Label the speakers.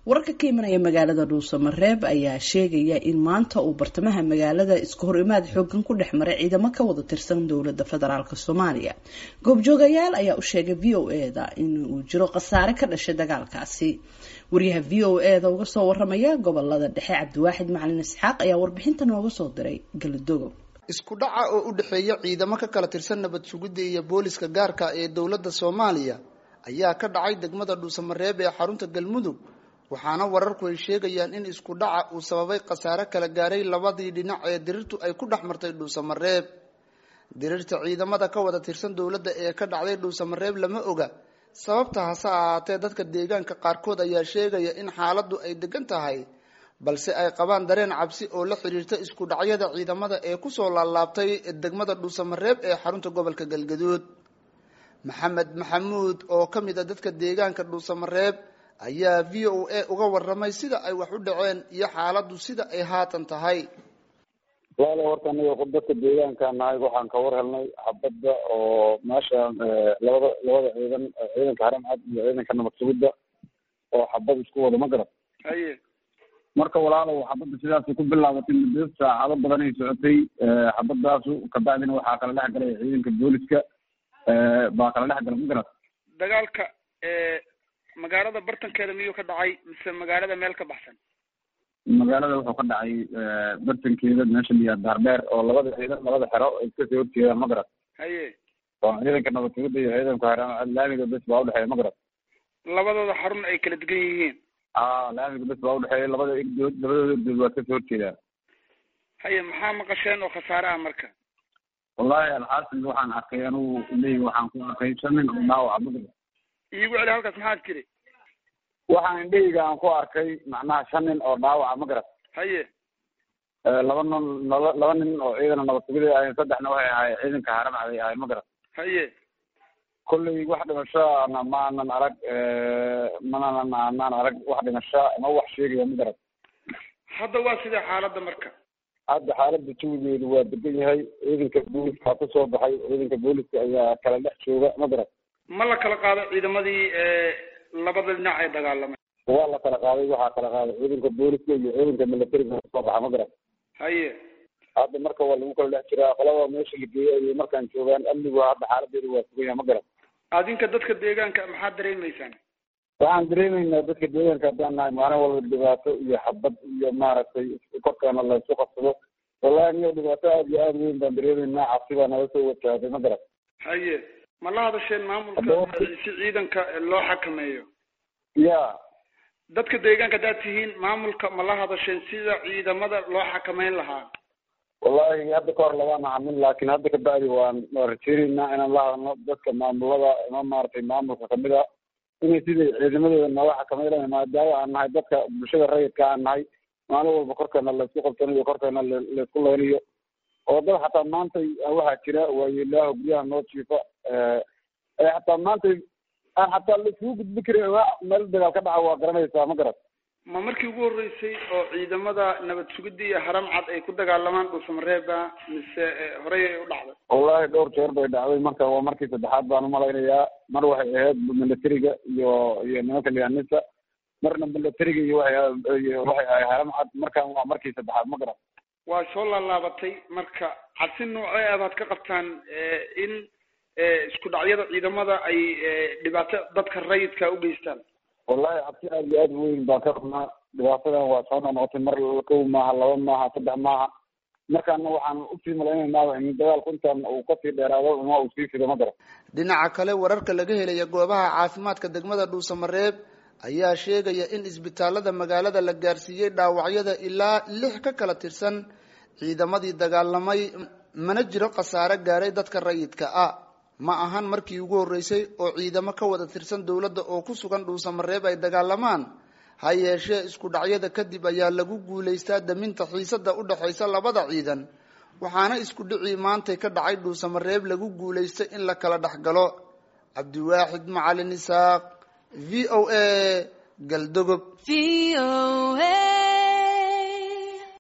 Speaker 1: wararka ka imanaya magaalada dhuusamareeb ayaa sheegaya in maanta uu bartamaha magaalada iska hor imaad xoogan ku dhex maray ciidamo ka wada tirsan dowladda federaalk Soomaaliya. Goobjoogayaal ayaa u sheegay VOA-da in uu jiro khasaare ka dhashay dagaalkaasi. Wariyaha VOA-da uga soo waramaya gobolada dhexe Cabdiwaaxid Macalin Isxaaq ayaa warbixinta nooga soo diray Galdogo.
Speaker 2: isku dhaca oo u dhaxeeya ciidamo ka kala tirsan nabad sugidda iyo booliska gaarka ee dowladda Soomaaliya ayaa ka dhacay degmada Dhuusamareeb ee xarunta Galmudug waxaana wararku ay sheegayaan in isku dhaca uu sababay khasaare kala gaaray labadii dhinac ee dirirtu ay ku dhaxmartay Dhuusamareeb. Dirirta ciidamada ka wada tirsan dowladda ee ka dhacday Dhuusamareeb lama oga sababta hase ahaatee dadka deegaanka qaarkood ayaa sheegaya in xaaladdu ay degan tahay balse ay qabaan dareen cabsi oo la xiriirta isku dhacyada ciidamada ee ku soo laalaabtay degmada Dhuusamareeb ee xarunta gobolka Galgaduud. Maxamed Maxamuud oo kamid ah dadka deegaanka Dhuusamareeb ayaa VOA uga waramay sida ay wax u dhaceen iyo xaaladdu sida ay haatan tahay.
Speaker 3: wala horta aniga dadka deegaanka nahay waxaan ka war helnay xabadda oo meesha labada ciidanka haram cad iyo ciidanka nabad sugidda oo xabad isku wada ma garad marka walaalow xabadda sidaas ku bilaabatay muddo saacado badan ay socotay xabaddaas ka bacdina waxaa kala dhex galay ciidanka booliska baa kala dhex galay ma garad
Speaker 4: dagaalka magaalada bartankeeda miyuu ka dhacay mise magaalada meel ka baxsan?
Speaker 3: magaalada wuxuu ka dhacay bartankeeda meesha liya Daardheer oo labada ciidan labada xero ay iska soo horjeedaan ma garad oo ciidanka nabad sugidda iyo ciidanka haram cad laamiga bes baa u dhexeeya ma garad
Speaker 4: labadooda xarun ay kala degan yihiin
Speaker 3: laamiga bes baa u dhexeeya labadooda igdood waa ka soo horjeedaan.
Speaker 4: maxaa maqasheen oo khasaare ah marka?
Speaker 3: wallahi alxaasil waxaan arkay anigu leey waxaan ku arkay 5 nin oo dhaawac ma garad
Speaker 4: iigu celi halkaas maxaad tiri?
Speaker 3: waxaan indhahayga aan ku arkay macnaha 5 nin oo dhaawac ma garad laba nin oo ciidan nabad sugidda ah saddexna waxay ahaayeen ciidanka haram cad ay ahaayeen ma garad kulley wax dhimasho maanan arag maanan arag wax dhimasho ama wax sheegaya ma garad.
Speaker 4: hadda waa sidee xaaladda marka?
Speaker 3: hadda xaaladda jawigeedu waa degan yahay ciidanka booliska ka soo baxay ciidanka booliska ayaa kala dhex jooga ma garad
Speaker 4: ma la kala qaado ciidamadii labada dhinac ee dagaalamay?
Speaker 3: waa la kala qaaday waxaa kala qaaday ciidanka booliska iyo ciidanka militariga soo baxa ma garad hadda marka waa lagu kala dhex jiraa qolada meesha la geeyay iyo markaan joogaan amnigu hadda xaaladeedu waa sugan yahay ma garad.
Speaker 4: adinka dadka deegaanka maxaad dareemaysaan?
Speaker 3: waxaan dareemaynaa dadka deegaanka haddaan nahay maalin walba dhibaato iyo xabad iyo maaragtay korkaana la isu qabsado wallahi aniga dhibaato aad iyo aad weyn baan dareemaynaa cabsi baa naga soo wajahday ma garad.
Speaker 4: ma la hadasheen maamulka si ciidanka loo xakameeyo? dadka deegaanka hadaad tihiin maamulka ma la hadasheen sida ciidamada loo xakameyn lahaa?
Speaker 3: wallahi hadda ka hor labaan ahamin laakiin hadda ka bacdi waan rajeynaynaa inaan la hadalno dadka maamulada ama maaragtay maamulka kamid a inay sidai ciidamadooda nooga xakameynayaan maadaama aan nahay dadka bulshada rayidka aan nahay maalin walba korkeena laysku qabsanayo korkeena laysku leynayo oo dad xataa maanta waxaa jira waayeelaaho guryaha noo jiifa xataa maanta aan xataa laisugu gudbi karin meel dagaal ka dhaca waa garanaysaa ma garad.
Speaker 4: ma markii ugu horreysay oo ciidamada nabad sugidda iyo haram cad ay ku dagaalamaan Dhuusamareeba mise horey ay u dhacday?
Speaker 3: wallahi dhowr jeer bay dhacday marka waa markii saddexaad baan u malaynayaa mar waxay ahayd militariga iyo nimanka lianisa marna militariga iyo waxay ahayd haram cad markaan waa markii saddexaad ma garad.
Speaker 4: waa soo laalaabatay marka cabsi noocee ah baad ka qabtaan in isku dhacyada ciidamada ay dhibaato dadka rayidka u geystaan?
Speaker 3: wallahi cabsi aad iyo aad weyn baan ka qabnaa dhibaatadan waa soo noqotay mar 1 maaha 2 maaha 3 maaha markaana waxaan usii malaynaynaa in dagaalku intaan uu kasii dheeraado ama uu sii fido ma garad.
Speaker 2: dhinaca kale wararka laga helaya goobaha caafimaadka degmada Dhuusamareeb ayaa sheegaya in isbitaalada magaalada la gaarsiiyay dhaawacyada ilaa 6 ka kala tirsan ciidamadii dagaalamay mana jiro khasaare gaaray dadka rayidka ah. ma ahan markii ugu horeysay oo ciidamo ka wada tirsan dowladda oo ku sugan Dhuusamareeb ay dagaalamaan ha yeeshee isku dhacyada kadib ayaa lagu guuleystaa daminta xiisada u dhaxaysa labada ciidan waxaana isku dhicii maantay ka dhacay Dhuusamareeb lagu guuleystay in la kala dhaxgalo. Cabdiwaaxid Macalin Isxaaq VOA Galdogo.